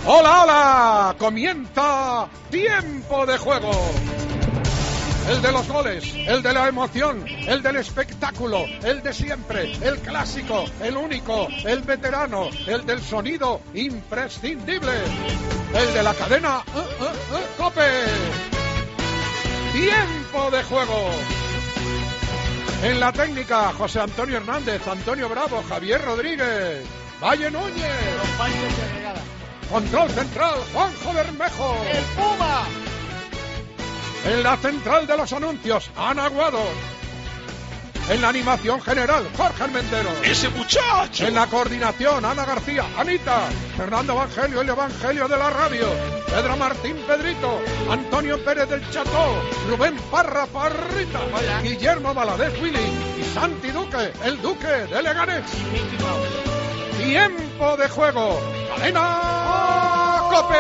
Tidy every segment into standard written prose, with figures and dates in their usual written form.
¡Hola, hola! Comienza Tiempo de Juego. El de los goles, el de la emoción, el del espectáculo, el de siempre, el clásico, el único, el veterano, el del sonido imprescindible, el de la cadena COPE. Tiempo de Juego. En la técnica, José Antonio Hernández, Antonio Bravo, Javier Rodríguez, Valle Núñez. Control central, Juanjo Bermejo. ¡El Puma! En la central de los anuncios, Ana Aguado. En la animación general, Jorge Armendero. ¡Ese muchacho! En la coordinación, Ana García, Anita. Fernando Evangelio, el Evangelio de la radio. Pedro Martín Pedrito. Antonio Pérez del Cható. Rubén Parra Parrita. Guillermo Valadez Willy. Y Santi Duque, el Duque de Leganés. Tiempo de Juego. ¡Cadena COPE!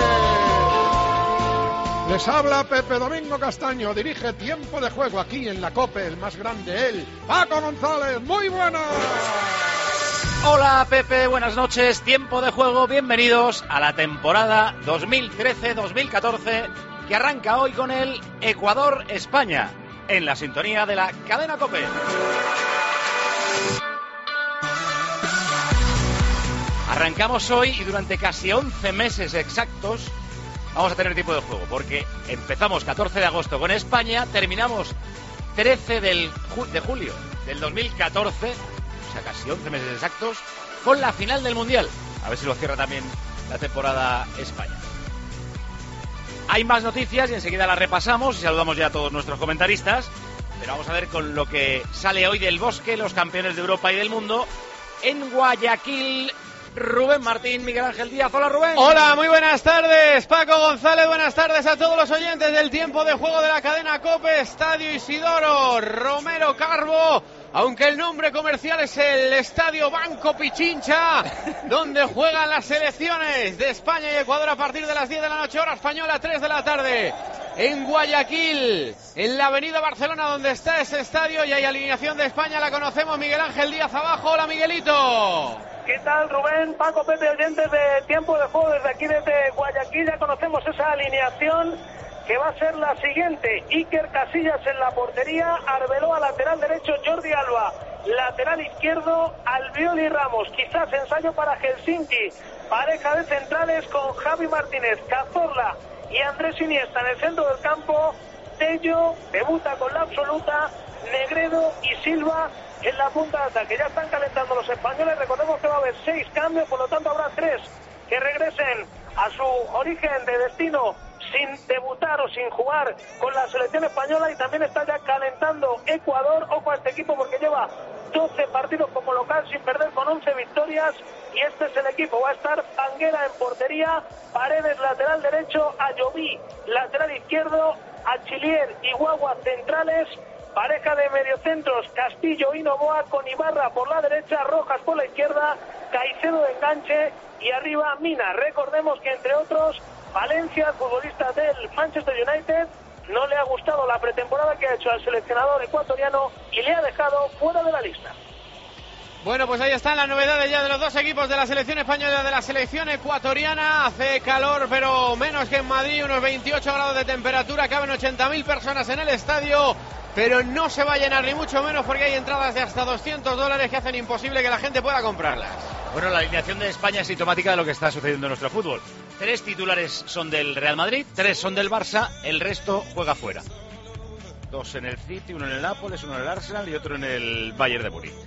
Les habla Pepe Domingo Castaño, dirige Tiempo de Juego aquí en la COPE, el más grande, él, Paco González. ¡Muy buenas! Hola Pepe, buenas noches, Tiempo de Juego, bienvenidos a la temporada 2013-2014 que arranca hoy con el Ecuador-España en la sintonía de la cadena COPE. Arrancamos hoy y durante casi 11 meses exactos vamos a tener tiempo de juego, porque empezamos 14 de agosto con España, terminamos 13 de julio del 2014, o sea, casi 11 meses exactos, con la final del Mundial. A ver si lo cierra también la temporada España. Hay más noticias y enseguida las repasamos y saludamos ya a todos nuestros comentaristas, pero vamos a ver con lo que sale hoy del bosque, los campeones de Europa y del mundo, en Guayaquil. Rubén Martín, Miguel Ángel Díaz. Hola, Rubén. Hola, muy buenas tardes, Paco González. Buenas tardes a todos los oyentes del Tiempo de Juego de la cadena COPE. Estadio Isidoro Romero Carbo, aunque el nombre comercial es el Estadio Banco Pichincha, donde juegan las selecciones de España y Ecuador a partir de las 10 de la noche, hora española, 3 de la tarde. En Guayaquil, en la avenida Barcelona, donde está ese estadio, y hay alineación de España, la conocemos. Miguel Ángel Díaz abajo. Hola, Miguelito. ¿Qué tal, Rubén? Paco, Pepe, oyentes de Tiempo de Juego desde aquí, desde Guayaquil. Ya conocemos esa alineación que va a ser la siguiente. Iker Casillas en la portería, Arbeloa lateral derecho, Jordi Alba lateral izquierdo, Albiol y Ramos. Quizás ensayo para Helsinki. Pareja de centrales con Javi Martínez, Cazorla y Andrés Iniesta en el centro del campo. Tello debuta con la absoluta, Negredo y Silva en la punta de ataque. Ya están calentando los españoles. Recordemos que va a haber 6 cambios, por lo tanto habrá 3 que regresen a su origen de destino sin debutar o sin jugar con la selección española. Y también está ya calentando Ecuador. Ojo a este equipo porque lleva 12 partidos como local sin perder, con 11 victorias. Y este es el equipo. Va a estar Banguera en portería, Paredes lateral derecho, Ayoví lateral izquierdo, Achillier y Guagua centrales. Pareja de mediocentros, Castillo y Novoa, con Ibarra por la derecha, Rojas por la izquierda, Caicedo de enganche y arriba Mina. Recordemos que, entre otros, Valencia, futbolista del Manchester United, no le ha gustado la pretemporada que ha hecho al seleccionador ecuatoriano y le ha dejado fuera de la lista. Bueno, pues ahí están las novedades ya de los dos equipos de la selección española y de la selección ecuatoriana. Hace calor, pero menos que en Madrid, unos 28 grados de temperatura, caben 80.000 personas en el estadio, pero no se va a llenar ni mucho menos porque hay entradas de hasta $200 que hacen imposible que la gente pueda comprarlas. Bueno, la alineación de España es sintomática de lo que está sucediendo en nuestro fútbol. 3 titulares son del Real Madrid, 3 son del Barça, el resto juega fuera. 2 en el City, 1 en el Nápoles, 1 en el Arsenal y otro en el Bayern de Múnich.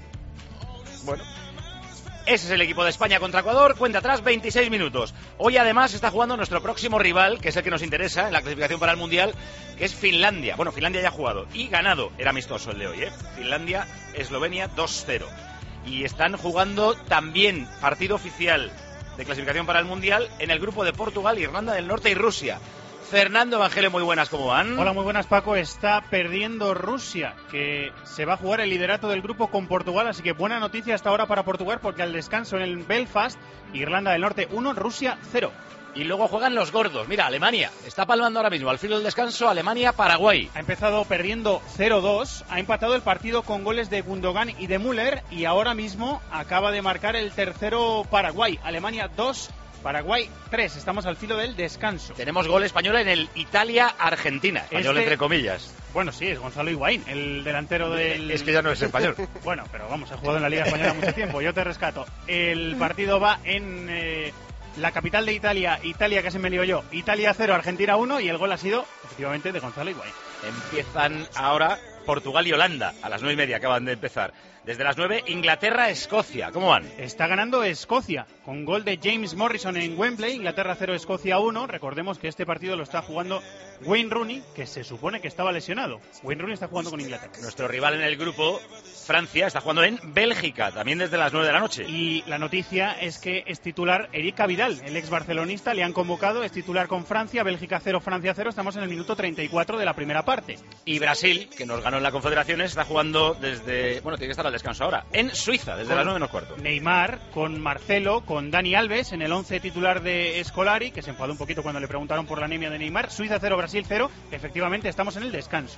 Bueno, ese es el equipo de España contra Ecuador, cuenta atrás 26 minutos. Hoy además está jugando nuestro próximo rival, que es el que nos interesa en la clasificación para el Mundial, que es Finlandia. Bueno, Finlandia ya ha jugado y ganado, era amistoso el de hoy, Finlandia, Eslovenia 2-0. Y están jugando también partido oficial de clasificación para el Mundial en el grupo de Portugal, Irlanda del Norte y Rusia. Fernando Evangelio, muy buenas, ¿cómo van? Hola, muy buenas, Paco. Está perdiendo Rusia, que se va a jugar el liderato del grupo con Portugal, así que buena noticia hasta ahora para Portugal, porque al descanso en el Belfast, Irlanda del Norte 1, Rusia 0. Y luego juegan los gordos. Mira, Alemania está palmando ahora mismo al filo del descanso. Alemania-Paraguay. Ha empezado perdiendo 0-2, ha empatado el partido con goles de Gundogan y de Müller, y ahora mismo acaba de marcar el tercero Paraguay. Alemania 2, Paraguay 3, estamos al filo del descanso. Tenemos gol español en el Italia-Argentina, español entre comillas. Bueno, sí, es Gonzalo Higuaín, el delantero del... Es que ya no es español. Bueno, pero vamos, ha jugado en la Liga Española mucho tiempo, yo te rescato. El partido va en la capital de Italia, Italia, casi me lío yo, Italia 0, Argentina 1, y el gol ha sido, efectivamente, de Gonzalo Higuaín. Empiezan ahora Portugal y Holanda, a las 9:30 acaban de empezar. Desde las 9, Inglaterra-Escocia. ¿Cómo van? Está ganando Escocia, con gol de James Morrison en Wembley, Inglaterra 0, Escocia 1. Recordemos que este partido lo está jugando Wayne Rooney, que se supone que estaba lesionado. Wayne Rooney está jugando con Inglaterra. Nuestro rival en el grupo, Francia, está jugando en Bélgica, también desde las 9 de la noche. Y la noticia es que es titular Eric Abidal, el ex barcelonista, le han convocado, es titular con Francia, Bélgica 0, Francia 0, estamos en el minuto 34 de la primera parte. Y Brasil, que nos ganó en la Confederaciones, está jugando desde... Bueno, tiene que estar al descanso ahora. En Suiza, desde las 9:15. Neymar, con Marcelo, con Dani Alves, en el 11 titular de Scolari, que se enfadó un poquito cuando le preguntaron por la anemia de Neymar. Suiza 0, Brasil 0. Efectivamente, estamos en el descanso.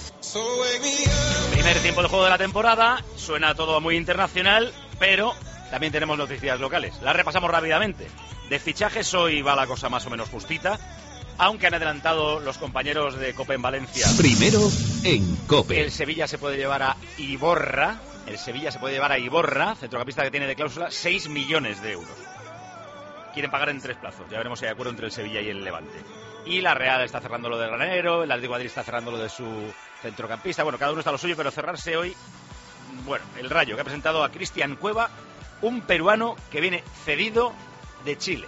Primer tiempo de juego de la temporada. Suena todo muy internacional, pero también tenemos noticias locales. Las repasamos rápidamente. De fichajes hoy va la cosa más o menos justita, aunque han adelantado los compañeros de COPE en Valencia. Primero en COPE. El Sevilla se puede llevar a Iborra. Centrocampista que tiene de cláusula 6 millones de euros. Quieren pagar en 3 plazos. Ya veremos si hay acuerdo entre el Sevilla y el Levante. Y la Real está cerrando lo de Granero, el Atlético de Madrid está cerrando lo de su centrocampista. Bueno, cada uno está a lo suyo, pero cerrarse hoy... Bueno, el Rayo, que ha presentado a Cristian Cueva, un peruano que viene cedido de Chile.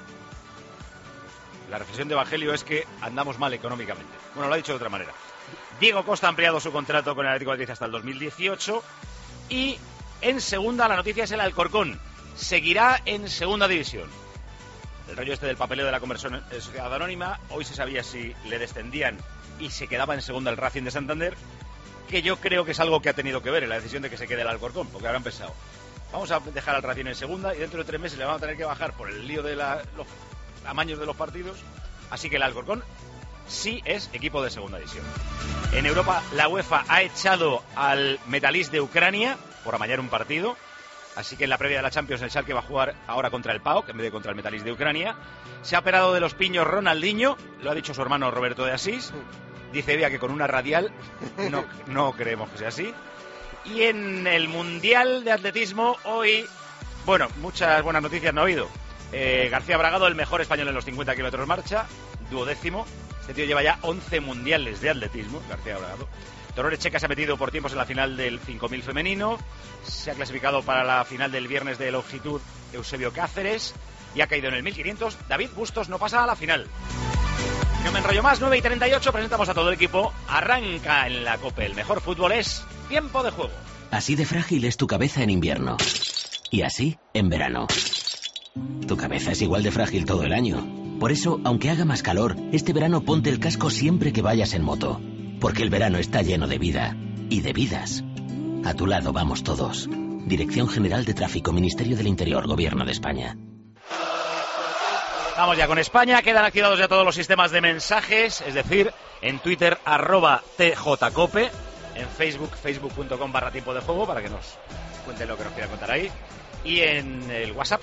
La reflexión de Evangelio es que andamos mal económicamente. Bueno, lo ha dicho de otra manera. Diego Costa ha ampliado su contrato con el Atlético de Madrid hasta el 2018. Y en segunda la noticia es el Alcorcón. Seguirá en segunda división. El rollo este del papeleo de la conversión en sociedad anónima. Hoy se sabía si le descendían y se quedaba en segunda el Racing de Santander, que yo creo que es algo que ha tenido que ver en la decisión de que se quede el Alcorcón, porque habrán pensado, vamos a dejar al Racing en segunda y dentro de 3 meses le vamos a tener que bajar por el lío de los amaños de los partidos. Así que el Alcorcón sí es equipo de segunda división. En Europa, la UEFA ha echado al Metalist de Ucrania por amañar un partido. Así que en la previa de la Champions, el Schalke va a jugar ahora contra el PAOK en vez de contra el Metalist de Ucrania. Se ha operado de los piños Ronaldinho, lo ha dicho su hermano Roberto de Asís. Dice Bea que con una radial, no creemos que sea así. Y en el Mundial de Atletismo, hoy, bueno, muchas buenas noticias no ha habido. García Bragado, el mejor español en los 50 kilómetros marcha, 12º. Este tío lleva ya 11 mundiales de atletismo, García Bragado. Dolores Checa se ha metido por tiempos en la final del 5.000 femenino. Se ha clasificado para la final del viernes de longitud Eusebio Cáceres. Y ha caído en el 1.500. David Bustos no pasa a la final. No me enrollo más, 9:38, presentamos a todo el equipo. Arranca en la COPE. El mejor fútbol es tiempo de juego. Así de frágil es tu cabeza en invierno. Y así en verano. Tu cabeza es igual de frágil todo el año. Por eso, aunque haga más calor, este verano ponte el casco siempre que vayas en moto. Porque el verano está lleno de vida. Y de vidas. A tu lado vamos todos. Dirección General de Tráfico, Ministerio del Interior, Gobierno de España. Vamos ya con España. Quedan activados ya todos los sistemas de mensajes. Es decir, en Twitter, @TJCope. En Facebook, facebook.com/tiempo de juego, para que nos cuenten lo que nos quieran contar ahí. Y en el WhatsApp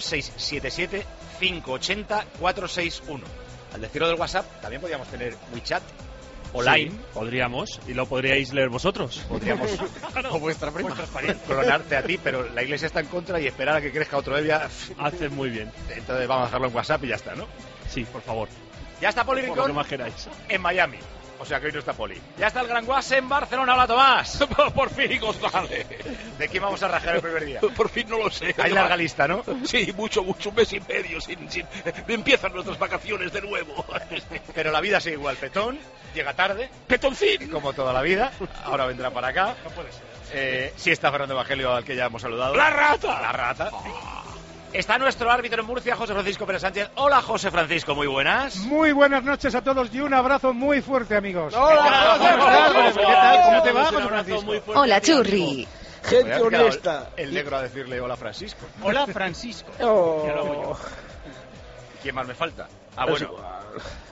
677-580-461. Al decirlo del WhatsApp, también podríamos tener WeChat online. Sí, podríamos, y lo podríais leer vosotros. Podríamos, o vuestra prima. Clonarte a ti, pero la Iglesia está en contra y esperar a que crezca otro día. Haces muy bien. Entonces vamos a dejarlo en WhatsApp y ya está, ¿no? Sí, por favor. Ya está Poli Por lo que Rincón más queráis. en Miami. O sea que hoy no está Poli. Ya está el Gran Guas en Barcelona. Hola, Tomás. Por fin, González. ¿De quién vamos a rajar el primer día? Por fin no lo sé. Hay larga lista, ¿no? Sí, mucho, un mes y medio. Empiezan nuestras vacaciones de nuevo. Pero la vida sigue igual. Petón llega tarde. Petoncín. Como toda la vida. Ahora vendrá para acá. No puede ser. Sí está Fernando Evangelio, al que ya hemos saludado. ¡La rata! La rata. Está nuestro árbitro en Murcia, José Francisco Pérez Sánchez. Hola, José Francisco, muy buenas. Muy buenas noches a todos y un abrazo muy fuerte, amigos. ¡Hola! ¿Qué tal? ¿Cómo te va, José Francisco? Hola, Churri. Gente honesta. El negro a decirle hola, Francisco. Hola, Francisco. Oh. Ya lo hago yo. ¿Quién más me falta? Ah, bueno.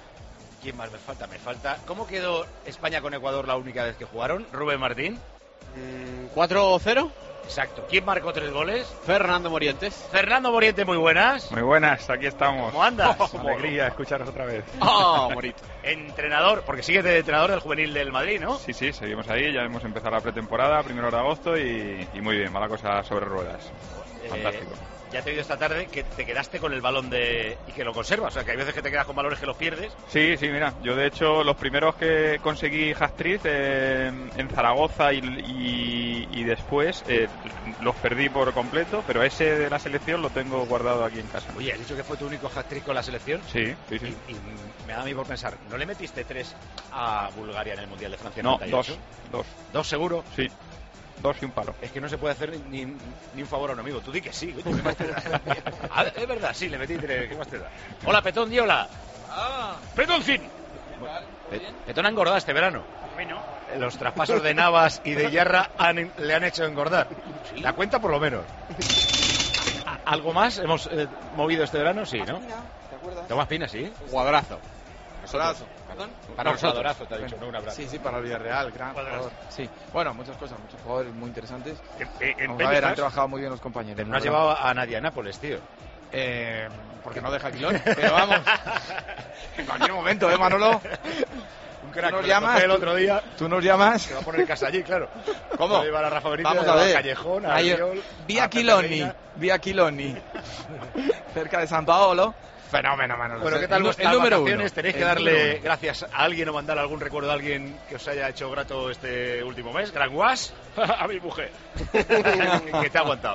¿Quién más me falta? ¿Cómo quedó España con Ecuador la única vez que jugaron? Rubén Martín. 4-0. Exacto. ¿Quién marcó 3 goles? Fernando Morientes. Fernando Morientes, muy buenas. Muy buenas, aquí estamos. ¿Cómo andas? Alegría escucharos otra vez. Morito. Entrenador, porque sigues de entrenador del juvenil del Madrid, ¿no? Sí, seguimos ahí, ya hemos empezado la pretemporada, 1 de agosto y muy bien, va la cosa sobre ruedas. Fantástico. Ya te he oído esta tarde que te quedaste con el balón y que lo conservas, o sea que hay veces que te quedas con balones que los pierdes. Sí, mira, yo de hecho los primeros que conseguí hat-trick en Zaragoza y después los perdí por completo, pero ese de la selección lo tengo guardado aquí en casa. Oye, ¿has dicho que fue tu único hat-trick con la selección? Sí. Y me da a mí por pensar, ¿no le metiste 3 a Bulgaria en el Mundial de Francia? No, 98? 2. ¿2 seguro? Sí. 2 y un palo. Es que no se puede hacer ni un favor a un amigo. Tú di que sí. ¿Qué más te da? Es verdad, sí, le metí 3. ¿Qué más te da? Hola, Petón, di hola. Petoncín. Petón ha engordado este verano. Bueno. Los traspasos de Navas y de Yarra le han hecho engordar. La cuenta por lo menos. ¿Algo más hemos movido este verano? Sí, ¿no? ¿Te acuerdas? Tomás Pina, sí. Jugadorazo. ¿Perdón? Para nosotros. Jugadorazo, te ha dicho, no un abrazo. Sí, para el Villarreal, gran Jugadorazo. jugador. Sí, bueno, muchas cosas, muchos jugadores muy interesantes. En Vamos a ver, han trabajado muy bien los compañeros. Pero no has llevado a nadie a Nápoles, tío. Porque no deja Quilón, pero vamos. En cualquier momento, Manolo. Un crack, tú nos llamas, el otro día. Tú nos llamas. Se va a poner casa allí, claro. ¿Cómo? Va a llevar a Rafa Benítez, Vamos a ver. Callejón, a Vía Quiloni. Cerca de San Paolo. Fenómeno, Manolo. Bueno, ¿qué tal vuestras número vacaciones? 1. Tenéis que darle gracias a alguien o mandar algún recuerdo a alguien que os haya hecho grato este último mes. Gran Guas. A mi mujer. Que te ha aguantado.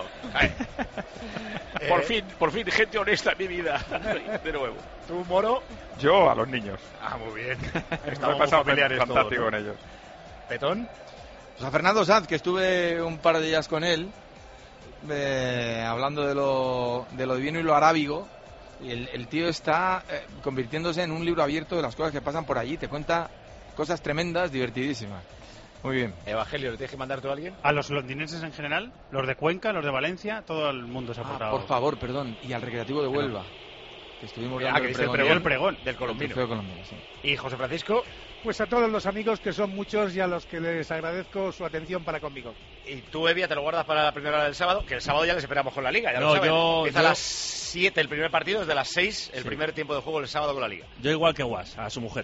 Por fin, gente honesta en mi vida. De nuevo. ¿Tú, Moro? Yo a los niños. Ah, muy bien. Me he Estamos pasado familiares fantástico todos, ¿no? con ellos. ¿Petón? Pues a Fernando Sanz, que estuve un par de días con él, hablando de lo divino y lo arábigo. Y el tío está convirtiéndose en un libro abierto de las cosas que pasan por allí. Te cuenta cosas tremendas, divertidísimas. Muy bien. Evangelio, ¿le tienes que mandar tú a alguien? A los londinenses en general, los de Cuenca, los de Valencia, todo el mundo se ha portado. Por favor, perdón. Y al Recreativo de Huelva. Que estuvimos dando que el pregón del colombino. Sí. ¿Y José Francisco? Pues a todos los amigos, que son muchos, y a los que les agradezco su atención para conmigo. Y tú, Evia, te lo guardas para la primera hora del sábado, que el sábado ya les esperamos con la Liga, ya No, lo saben. yo- Empieza yo- a las 7 el primer partido, desde las 6 el Sí. primer tiempo de juego el sábado con la Liga. Yo igual que Guas, a su mujer.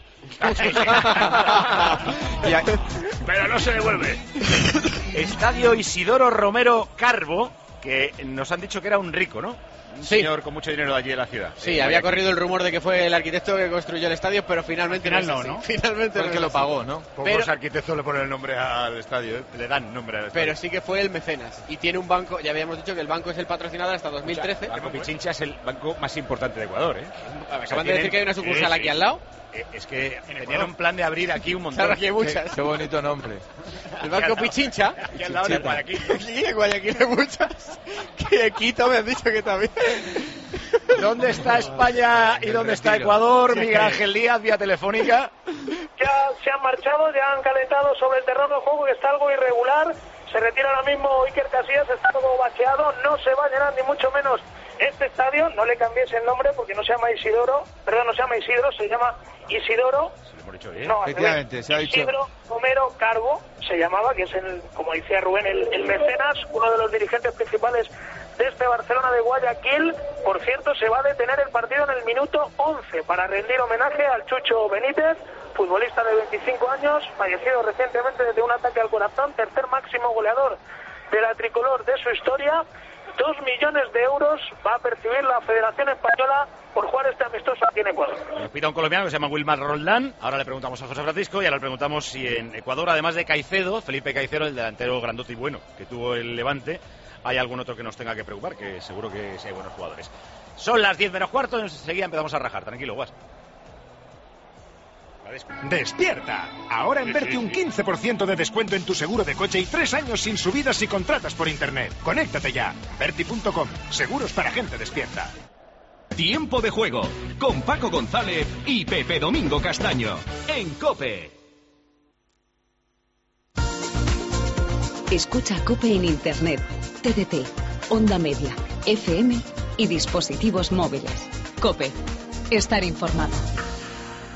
Pero no se devuelve. Estadio Isidoro Romero Carbo, que nos han dicho que era un rico, ¿no? Un señor con mucho dinero de allí en la ciudad. Sí, había corrido el rumor de que fue el arquitecto que construyó el estadio, pero finalmente Al final no es no, así. ¿no? Finalmente Fue el no que es lo así. pagó, ¿no? Pocos Pero- arquitectos le ponen el nombre al estadio, ¿eh? Le dan nombre al estadio. Pero sí que fue el mecenas. Y tiene un banco, ya habíamos dicho que el banco es el patrocinador hasta 2013. Banco Pichincha es el banco más importante de Ecuador, ¿eh? Acaban de decir que hay una sucursal aquí al lado. Es que tenían un plan de abrir aquí un montón. Claro, aquí hay muchas. Qué bonito nombre. El banco Pichincha. Aquí al lado de Guayaquil. Sí, en Guayaquil hay muchas. Que Quito me han dicho que también. ¿Dónde está España y dónde está Ecuador? Miguel Ángel Díaz, vía telefónica. Ya se han marchado, ya han calentado sobre el terreno de juego, que está algo irregular. Se retira ahora mismo Iker Casillas, está todo bacheado, no se va a llenar ni mucho menos este estadio. No le cambies el nombre porque no se llama Isidoro, perdón, no se llama Isidro, se llama Isidoro. Se lo hemos dicho bien. No, al Efectivamente, revés. se ha dicho. Isidro Romero Carbo se llamaba, que es, como decía Rubén, el mecenas, uno de los dirigentes principales de este Barcelona de Guayaquil. Por cierto, se va a detener el partido en el minuto 11 para rendir homenaje al Chucho Benítez, futbolista de 25 años, fallecido recientemente de un ataque al corazón, tercer máximo goleador de la tricolor de su historia. 2 millones de euros va a percibir la Federación Española por jugar este amistoso aquí en Ecuador. Nos pide un colombiano que se llama Wilmar Roldán. Ahora le preguntamos a José Francisco y ahora le preguntamos si en Ecuador, además de Caicedo, Felipe Caicedo, el delantero grandote y bueno que tuvo el Levante, hay algún otro que nos tenga que preocupar, que seguro que sí hay buenos jugadores. Son las 10 menos cuarto, enseguida empezamos a rajar. Tranquilo, Guas. Despierta. Ahora enverte un 15% de descuento en tu seguro de coche y 3 años sin subidas si contratas por internet. Conéctate ya. Verti.com. Seguros para gente despierta. Tiempo de juego con Paco González y Pepe Domingo Castaño en COPE. Escucha COPE en internet, TDT, Onda Media, FM y dispositivos móviles. COPE. Estar informado.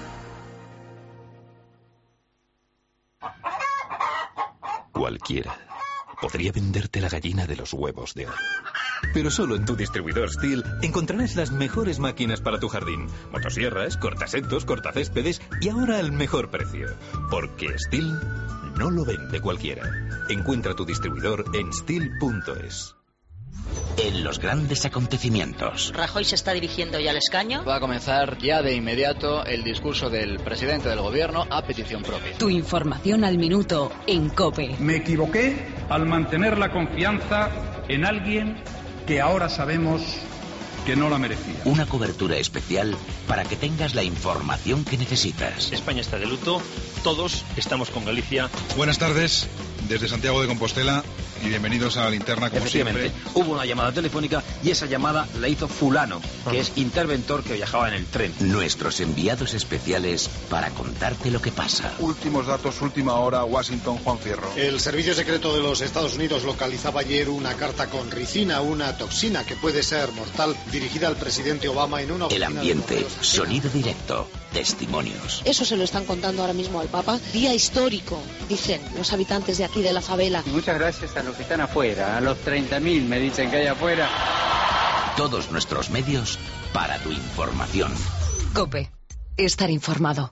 Cualquiera podría venderte la gallina de los huevos de oro. Pero solo en tu distribuidor STIHL encontrarás las mejores máquinas para tu jardín. Motosierras, cortasetos, cortacéspedes y ahora al mejor precio. Porque STIHL no lo vende cualquiera. Encuentra tu distribuidor en stihl.es. En los grandes acontecimientos. Rajoy se está dirigiendo ya al escaño. Va a comenzar ya de inmediato el discurso del presidente del gobierno a petición propia. Tu información al minuto en COPE. Me equivoqué al mantener la confianza en alguien que ahora sabemos que no la merecía. Una cobertura especial para que tengas la información que necesitas. España está de luto, todos estamos con Galicia. Buenas tardes, desde Santiago de Compostela, y bienvenidos a la linterna, como siempre. Hubo una llamada telefónica y esa llamada la hizo fulano, que es interventor que viajaba en el tren. Nuestros enviados especiales para contarte lo que pasa. Últimos datos, última hora, Washington, Juan Fierro. El Servicio Secreto de los Estados Unidos localizaba ayer una carta con ricina, una toxina que puede ser mortal, dirigida al presidente Obama en una oficina. El ambiente, sonido directo, testimonios. Eso se lo están contando ahora mismo al Papa. Día histórico, dicen los habitantes de aquí de la favela. Y muchas gracias a los que están afuera, a los 30.000 me dicen que hay afuera. Todos nuestros medios para tu información. COPE. Estar informado.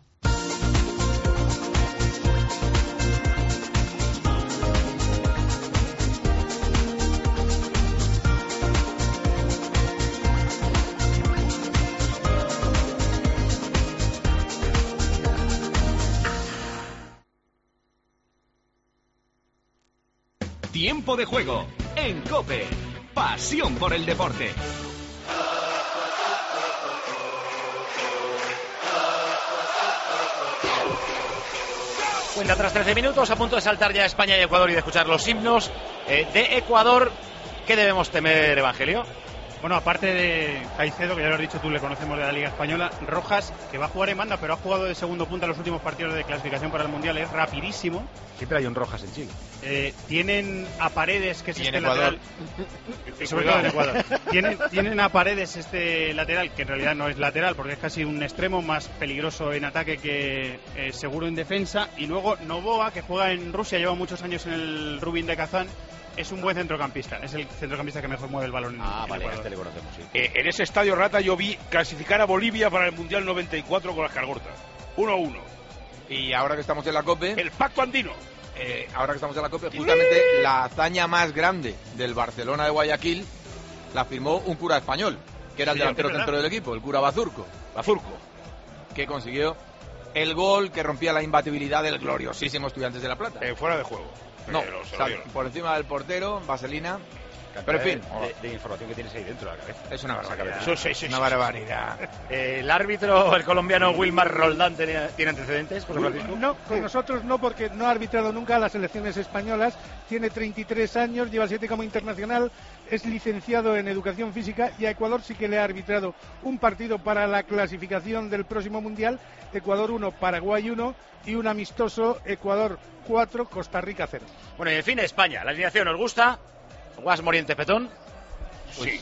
Tiempo de juego en COPE. Pasión por el deporte. Cuenta tras 13 minutos, a punto de saltar ya España y Ecuador y de escuchar los himnos de Ecuador. ¿Qué debemos temer, Evangelio? Bueno, aparte de Caicedo, que ya lo has dicho tú, le conocemos de la Liga Española, Rojas, que va a jugar en banda, pero ha jugado de segundo punta en los últimos partidos de clasificación para el Mundial, es rapidísimo. Siempre hay un Rojas en Chile. Tienen a Paredes, que es y este en Ecuador. lateral. Y sobre todo en Ecuador. Tienen a Paredes este lateral, que en realidad no es lateral, porque es casi un extremo más peligroso en ataque que seguro en defensa. Y luego Novoa, que juega en Rusia, lleva muchos años en el Rubin de Kazán. Es un buen centrocampista, es el centrocampista que mejor mueve el balón en vale, Ecuador. este le conocemos, sí. En ese estadio Rata yo vi clasificar a Bolivia para el Mundial 94 con las Calgortas. 1-1. Y ahora que estamos en la COPE... El pacto andino. Ahora que estamos en la COPE, justamente la hazaña más grande del Barcelona de Guayaquil la firmó un cura español, que era el delantero centro del equipo, el cura Bazurco. Que consiguió el gol que rompía la imbatibilidad del gloriosísimo Estudiantes de La Plata. Fuera de juego. No, por encima del portero, vaselina. Pero en fin, de información que tienes ahí dentro de la cabeza. Es una barbaridad. Sí, una barbaridad. El árbitro, el colombiano Wilmar Roldán, ¿tiene antecedentes, José Francisco? No, con nosotros no, porque no ha arbitrado nunca a las selecciones españolas. Tiene 33 años, lleva 7 como internacional, es licenciado en Educación Física y a Ecuador sí que le ha arbitrado un partido para la clasificación del próximo Mundial. Ecuador 1, Paraguay 1 y un amistoso Ecuador 4, Costa Rica 0. Bueno, y en fin, España. ¿La alineación os gusta? ¿Guas, Morientes, Petón? Sí.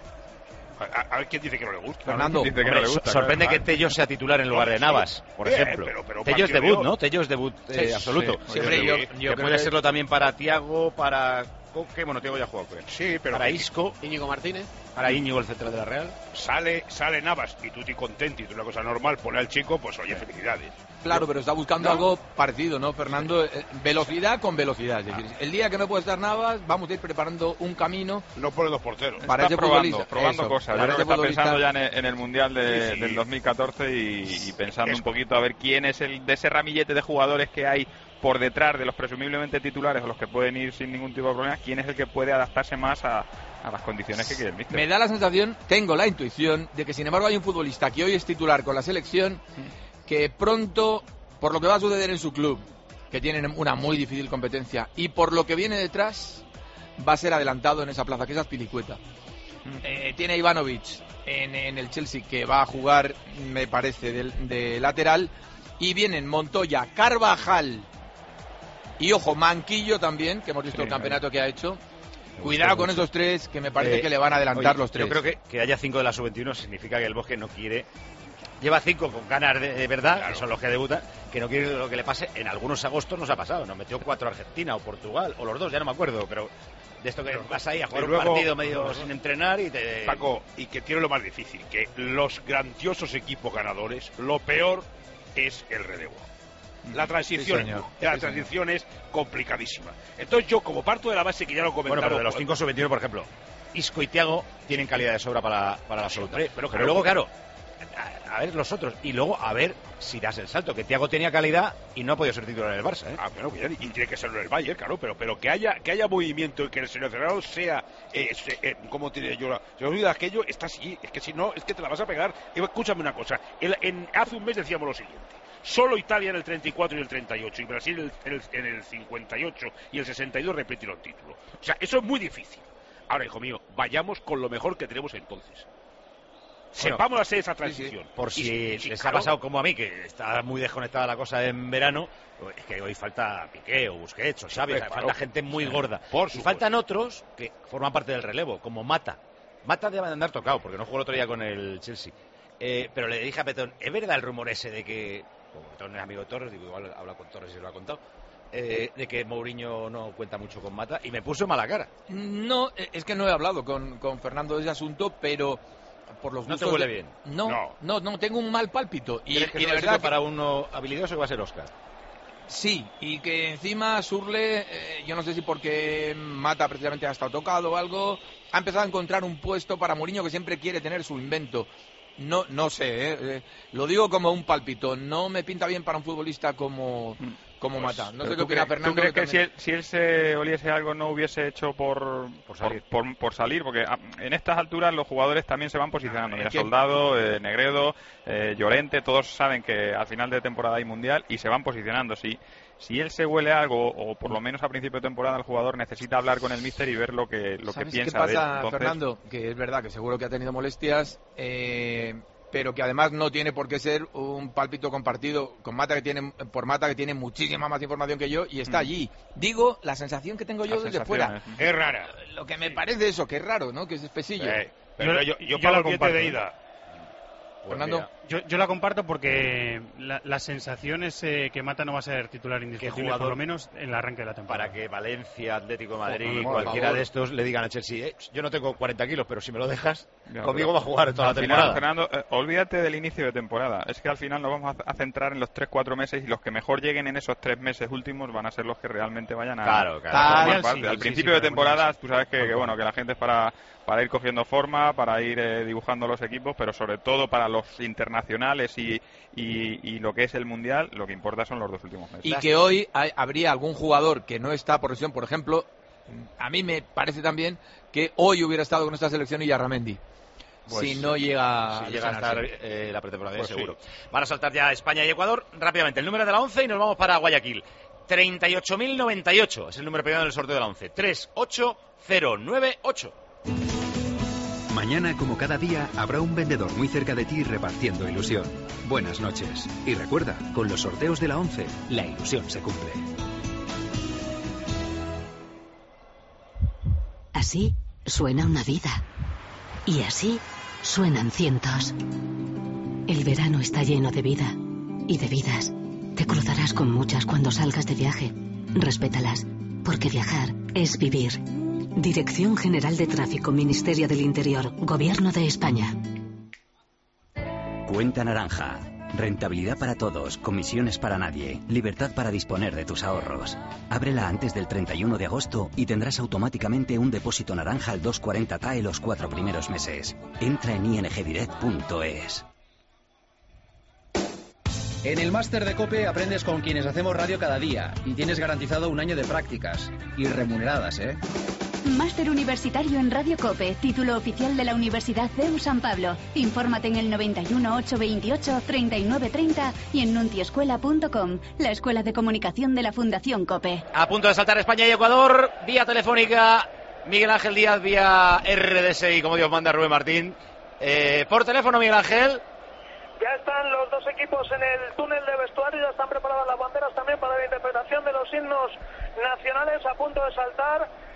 A ver quién dice que no le gusta. Fernando. Dice que no le gusta, sorprende que Tello sea titular en lugar de Navas, por ejemplo. Tello es debut, ¿no? Tello es debut absoluto. Siempre yo que puede serlo también para Tiago, para Coque. Bueno, Tiago ya ha jugado, creo. Sí, pero para Isco. Íñigo Martínez. Para Íñigo, el central de la Real. Sale Navas y tú te contento y tú una cosa normal, pone al chico, pues oye, felicidades. Claro, pero está buscando algo parecido, ¿no, Fernando? Velocidad con velocidad. Es decir, el día que no puede estar Navas, vamos a ir preparando un camino. No pone dos porteros. Para está ese probando cosas. Yo creo que está pensando ya en el Mundial del 2014 y pensando un poquito a ver quién es el de ese ramillete de jugadores que hay por detrás de los presumiblemente titulares o los que pueden ir sin ningún tipo de problema, quién es el que puede adaptarse más a las condiciones que quiere el míster. Me da la sensación, tengo la intuición, de que sin embargo hay un futbolista que hoy es titular con la selección, que pronto, por lo que va a suceder en su club, que tienen una muy difícil competencia, y por lo que viene detrás, va a ser adelantado en esa plaza, que es Azpilicueta. Tiene a Ivanovic en el Chelsea, que va a jugar, me parece, de lateral, y vienen Montoya, Carvajal, y ojo, Manquillo también, que hemos visto el campeonato que ha hecho, Cuidado con esos 3, que me parece que le van a adelantar los 3. Yo creo que haya 5 de la sub-21 significa que el Bosque no quiere... Lleva 5 con ganas de verdad, claro, que son los que debutan, que no quiere lo que le pase. En algunos agostos nos ha pasado, nos metió 4 Argentina o Portugal, o los 2, ya no me acuerdo, pero de esto que vas ahí a jugar un partido medio sin entrenar y te... Paco, y que tiene lo más difícil, que los grandiosos equipos ganadores, lo peor es el relevo. La transición, es complicadísima. Entonces yo, como parto de la base que ya lo comentaron... Bueno, pero de los 5 sub-21, por ejemplo, Isco y Thiago tienen calidad de sobra para la sub-23, pero luego, claro, a ver los otros, y luego a ver si das el salto, que Thiago tenía calidad y no ha podido ser titular en el Barça, ¿eh? Bueno, y tiene que serlo en el Bayern, claro, pero que haya movimiento y que el seleccionado sea, ¿cómo te diré yo? Si olvidas aquello, está así, es que si no, es que te la vas a pegar. Escúchame una cosa, hace un mes decíamos lo siguiente: solo Italia en el 34 y el 38, y Brasil en el 58 y el 62 repitieron título. O sea, eso es muy difícil. Ahora, hijo mío, vayamos con lo mejor que tenemos entonces. Sepamos hacer esa transición. Sí. Por si les ha pasado como a mí, que está muy desconectada la cosa en verano, es que hoy falta Piqué o Busquets o Xavi, falta gente muy gorda. Y faltan otros que forman parte del relevo, como Mata. Mata debe de andar tocado, porque no jugó el otro día con el Chelsea. Pero le dije a Petón, ¿es verdad el rumor ese de que, como Petón es amigo de Torres, digo, igual habla con Torres y se lo ha contado, de que Mourinho no cuenta mucho con Mata? Y me puso mala cara. No, es que no he hablado con Fernando de ese asunto, pero... por los ¿No te huele bien? No, tengo un mal pálpito. ¿Crees que de verdad para uno habilidoso va a ser Óscar? Sí, y que encima Surle, yo no sé si porque Mata precisamente ha estado tocado o algo, ha empezado a encontrar un puesto para Mourinho, que siempre quiere tener su invento. No sé, lo digo como un pálpito, no me pinta bien para un futbolista como Mata. No sé qué opina Fernando. ¿Tú crees que si él se oliese algo no hubiese hecho por salir? Porque en estas alturas los jugadores también se van posicionando. Mira, Soldado, Negredo, Llorente, todos saben que al final de temporada hay Mundial y se van posicionando. Si él se huele algo, o por lo menos a principio de temporada, el jugador necesita hablar con el míster y ver lo que piensa qué pasa, de él. Entonces... Fernando? Que es verdad que seguro que ha tenido molestias, pero que además no tiene por qué ser un pálpito compartido con Mata, que tiene muchísima más información que yo y está allí. Digo, la sensación que tengo yo desde fuera. Es rara. Lo que me parece eso, que es raro, ¿no? Que es espesillo. Pero yo para el billete de ida. Fernando, yo la comparto porque la sensación es que Mata no va a ser titular indiscutible, por lo menos en el arranque de la temporada. Para que Valencia, Atlético de Madrid, cualquiera de estos le digan a Chelsea, yo no tengo 40 kilos, pero si me lo dejas, conmigo va a jugar toda la temporada. Fernando, olvídate del inicio de temporada. Es que al final nos vamos a centrar en los 3-4 meses y los que mejor lleguen en esos 3 meses últimos van a ser los que realmente vayan a formar parte. Al principio de temporada, tú sabes que la gente es para ir cogiendo forma, para ir dibujando los equipos, pero sobre todo para los internacionales y lo que es el Mundial, lo que importa son los 2 últimos meses. Y que hoy habría algún jugador que no está por lesión, por ejemplo, a mí me parece también que hoy hubiera estado con esta selección y Yarramendi. Pues, si no llega a estar la pretemporada, pues seguro. Sí. Van a saltar ya España y Ecuador rápidamente. El número de la 11 y nos vamos para Guayaquil. 38.098 es el número pegado en el sorteo de la 11. 38098. Mañana, como cada día, habrá un vendedor muy cerca de ti repartiendo ilusión. Buenas noches. Y recuerda, con los sorteos de la 11, la ilusión se cumple. Así suena una vida. Y así suenan cientos. El verano está lleno de vida y de vidas. Te cruzarás con muchas cuando salgas de viaje. Respétalas, porque viajar es vivir. Dirección General de Tráfico, Ministerio del Interior, Gobierno de España. Cuenta naranja. Rentabilidad para todos, comisiones para nadie, libertad para disponer de tus ahorros. Ábrela antes del 31 de agosto y tendrás automáticamente un depósito naranja al 2,40 TAE los 4 primeros meses. Entra en ingdirect.es. En el máster de COPE aprendes con quienes hacemos radio cada día y tienes garantizado un año de prácticas. Y remuneradas, ¿eh? Máster Universitario en Radio COPE, título oficial de la Universidad CEU San Pablo. Infórmate en el 91 828 3930 y en nuntiescuela.com, la escuela de comunicación de la Fundación COPE. A punto de saltar España y Ecuador, vía telefónica, Miguel Ángel Díaz, vía RDSI, como Dios manda, Rubén Martín. Por teléfono, Miguel Ángel. Ya están los dos equipos en el túnel de vestuario, ya están preparadas las banderas también para la interpretación de los himnos nacionales, a punto de saltar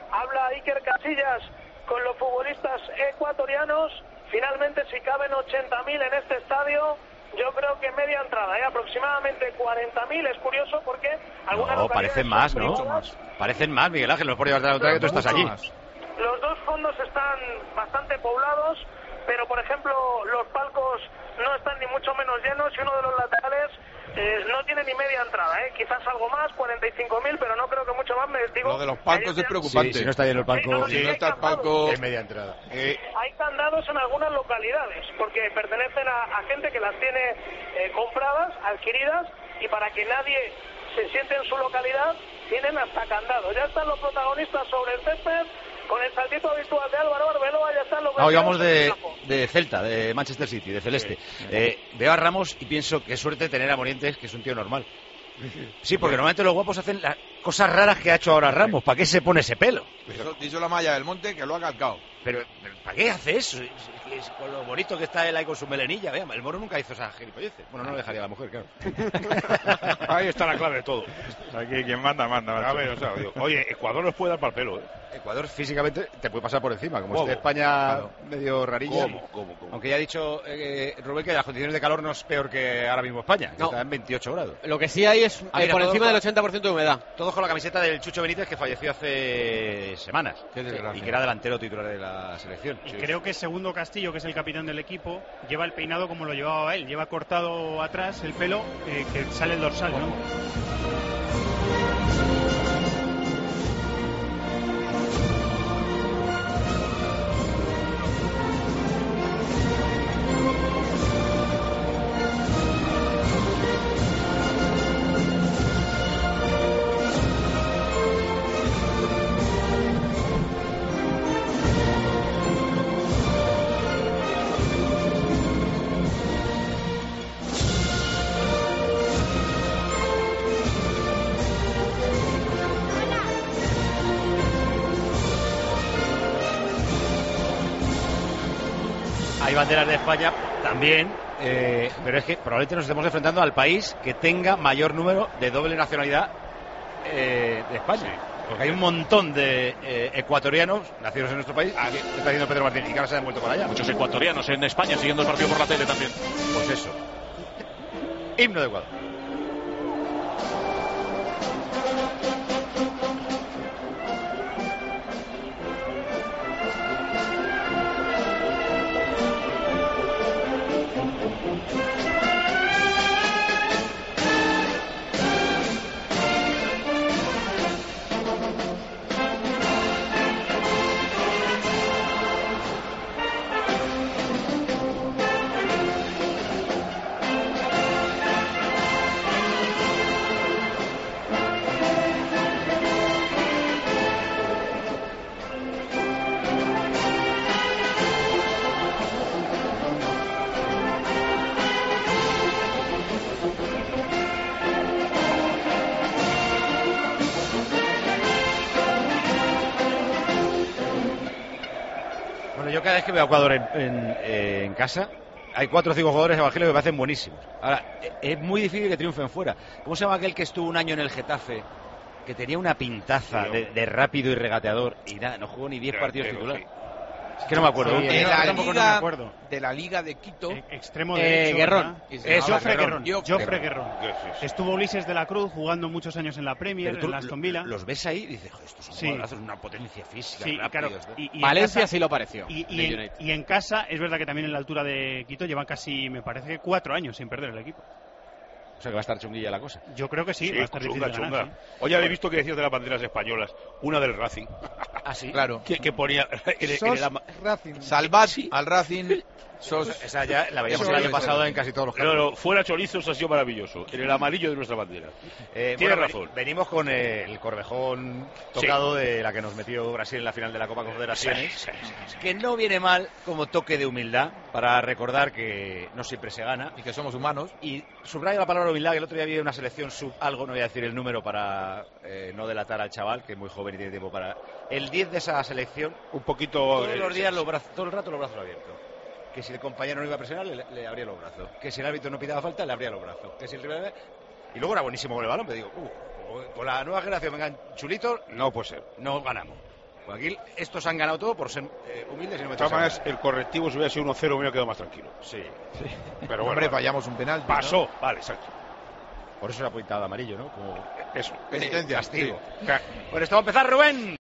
Habla Iker Casillas con los futbolistas ecuatorianos. Finalmente, si caben 80.000 en este estadio, yo creo que media entrada, aproximadamente 40.000. Es curioso porque algunas localidades parecen más, ¿no? Parecen más, Miguel Ángel, no es por llevarte la contraria que tú estás allí. Los dos fondos están bastante poblados, pero por ejemplo los palcos no están ni mucho menos llenos y uno de los laterales no tiene ni media entrada, quizás algo más, 45.000, pero no creo que mucho más. Lo de los palcos es preocupante. Sí, si no está lleno el palco, si no está el palco, es media entrada. Hay candados en algunas localidades porque pertenecen a gente que las tiene compradas, adquiridas, y para que nadie se siente en su localidad tienen hasta candados. Ya están los protagonistas sobre el césped. Con el saltito habitual de Álvaro Arbeloa ya están los... Vamos de Celta, de Manchester City, de Celeste. Veo a Ramos y pienso qué suerte tener a Morientes, que es un tío normal. Sí, porque normalmente los guapos hacen las cosas raras que ha hecho ahora Ramos. ¿Para qué se pone ese pelo? Dice la Malla del Monte que lo ha calcado. Pero ¿para qué hace eso? Con lo bonito que está él ahí con su melenilla. Vea, el Moro nunca hizo esa gilipolleces. Bueno, no lo dejaría a la mujer, claro. Ahí está la clave de todo. Aquí quien manda. A ver, oye, Ecuador nos puede dar para el pelo, Ecuador físicamente te puede pasar por encima, como esté España medio rarilla. ¿Cómo? Aunque ya ha dicho Rubén que las condiciones de calor no es peor que ahora mismo España, que está en 28 grados. Lo que sí hay es por encima del 80% de humedad. Todos con la camiseta del Chucho Benítez, que falleció hace semanas y que era delantero titular de la selección. Y creo que Segundo Castillo, que es el capitán del equipo, lleva el peinado como lo llevaba él, lleva cortado atrás el pelo, que sale el dorsal, ¿no? Hay banderas de España también, pero es que probablemente nos estemos enfrentando al país que tenga mayor número de doble nacionalidad de España. Porque hay un montón de ecuatorianos nacidos en nuestro país, que está diciendo Pedro Martín, y que ahora se han vuelto para allá. Muchos ecuatorianos en España siguiendo el partido por la tele también. Pues eso. Himno de Ecuador. Yo cada vez que veo a Ecuador en casa, hay 4 o 5 jugadores evangélicos que me parecen buenísimos. Ahora, es muy difícil que triunfen fuera. ¿Cómo se llama aquel que estuvo un año en el Getafe, que tenía una pintaza de rápido y regateador, y nada, no jugó ni 10 partidos titulares? Es que no me acuerdo. Sí, de la Liga de Quito. Extremo derecho. Guerrón. Jofre Guerrón. Estuvo Ulises de la Cruz jugando muchos años en la Premier, en la Aston Villa. Los ves ahí y dices, estos son jugadorazos, una potencia física. Sí, rápidos, claro. Y Valencia sí lo pareció. Y en casa, es verdad que también en la altura de Quito llevan casi, me parece, 4 años sin perder el equipo. O sea que va a estar chunguilla la cosa. Yo creo que sí, va a estar difícil de ganar, sí. Oye, habéis visto que decías de las banderas españolas, una del Racing. Ah, sí. Claro. Que ponía Racing. Salvad al Racing. Esa ya la veíamos el año pasado en casi todos los campos. No, fuera chorizos ha sido maravilloso. En el amarillo de nuestra bandera. Tienes razón. Venimos con el Corvejón tocado de la que nos metió Brasil en la final de la Copa Confederaciones. Que no viene mal como toque de humildad para recordar que no siempre se gana. Y que somos humanos. Y subrayo la palabra humildad, que el otro día había una selección sub algo, no voy a decir el número para no delatar al chaval, que es muy joven y tiene tiempo para... El 10 de esa selección, un poquito... Todos los días, todo el rato los brazos abiertos. Que si el compañero no iba a presionar, le abría los brazos. Que si el árbitro no pitaba falta, le abría los brazos. Que si el rival... Y luego era buenísimo con el balón, pero digo, con la nueva generación vengan chulitos, no puede ser. No ganamos. Aquí estos han ganado todo por ser humildes y no De meterse todas a maneras, ganar. el correctivo si hubiera sido 1-0 me hubiera quedado más tranquilo. Sí. Pero Hombre, bueno, fallamos un penalti. pasó, ¿no? vale, exacto. Por eso era apuntado amarillo, ¿no? Como Eso. Penitencia. castigo. Sí. Bueno, esto va a empezar, Rubén.